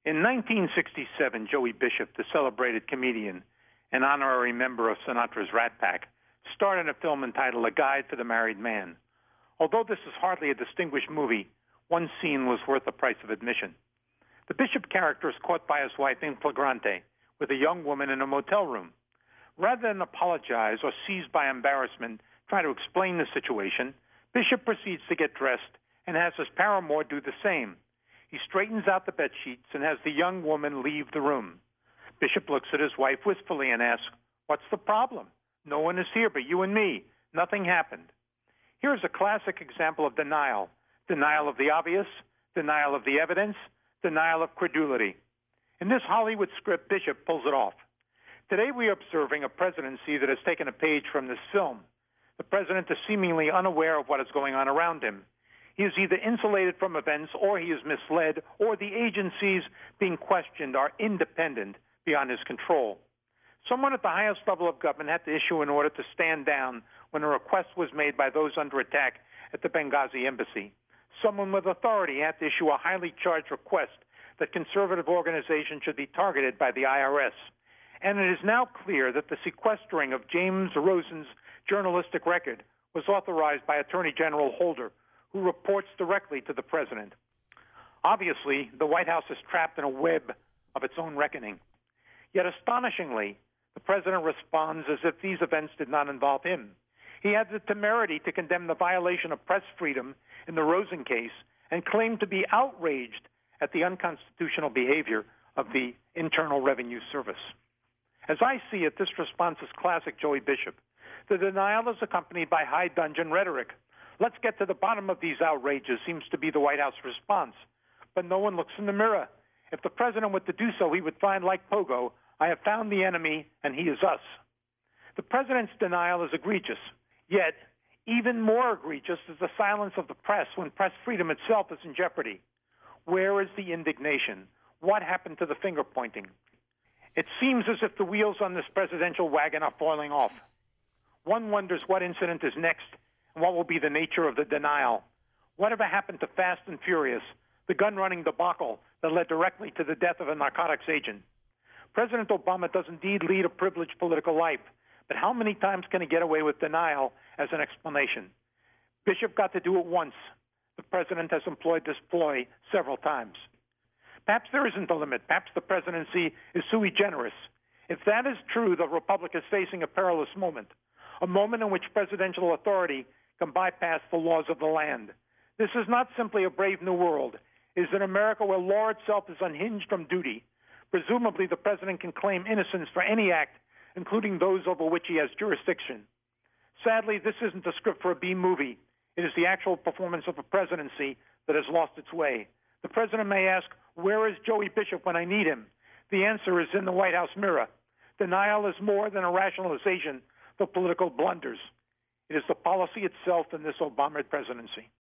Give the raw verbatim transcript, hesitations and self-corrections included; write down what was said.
In nineteen sixty-seven, Joey Bishop, the celebrated comedian and honorary member of Sinatra's Rat Pack, starred in a film entitled A Guide for the Married Man. Although this is hardly a distinguished movie, one scene was worth the price of admission. The Bishop character is caught by his wife in flagrante with a young woman in a motel room. Rather than apologize or seized by embarrassment try to explain the situation, Bishop proceeds to get dressed and has his paramour do the same. He straightens out the bed sheets and has the young woman leave the room. Bishop looks at his wife wistfully and asks, "What's the problem? No one is here but you and me. Nothing happened." Here's a classic example of denial. Denial of the obvious, denial of the evidence, denial of credulity. In this Hollywood script, Bishop pulls it off. Today we are observing a presidency that has taken a page from this film. The president is seemingly unaware of what is going on around him. He is either insulated from events or he is misled, or the agencies being questioned are independent beyond his control. Someone at the highest level of government had to issue an order to stand down when a request was made by those under attack at the Benghazi embassy. Someone with authority had to issue a highly charged request that conservative organizations should be targeted by the I R S. And it is now clear that the sequestering of James Rosen's journalistic record was authorized by Attorney General Holder, who reports directly to the president. Obviously, the White House is trapped in a web of its own reckoning. Yet astonishingly, the president responds as if these events did not involve him. He had the temerity to condemn the violation of press freedom in the Rosen case and claimed to be outraged at the unconstitutional behavior of the Internal Revenue Service. As I see it, this response is classic Joey Bishop. The denial is accompanied by high dungeon rhetoric. Let's get to the bottom of these outrages seems to be the White House response. But no one looks in the mirror. If the president were to do so, he would find, like Pogo, I have found the enemy and he is us. The president's denial is egregious. Yet, even more egregious is the silence of the press when press freedom itself is in jeopardy. Where is the indignation? What happened to the finger pointing? It seems as if the wheels on this presidential wagon are falling off. One wonders what incident is next and what will be the nature of the denial. Whatever happened to Fast and Furious, the gun-running debacle that led directly to the death of a narcotics agent? President Obama does indeed lead a privileged political life, but how many times can he get away with denial as an explanation? Bishop got to do it once. The president has employed this ploy several times. Perhaps there isn't a limit. Perhaps the presidency is sui generis. If that is true, the republic is facing a perilous moment, a moment in which presidential authority can bypass the laws of the land. This is not simply a brave new world. It is an America where law itself is unhinged from duty. Presumably, the president can claim innocence for any act, including those over which he has jurisdiction. Sadly, this isn't a script for a B-movie. It is the actual performance of a presidency that has lost its way. The president may ask, where is Joey Bishop when I need him? The answer is in the White House mirror. Denial is more than a rationalization for political blunders. It is the policy itself in this Obama presidency.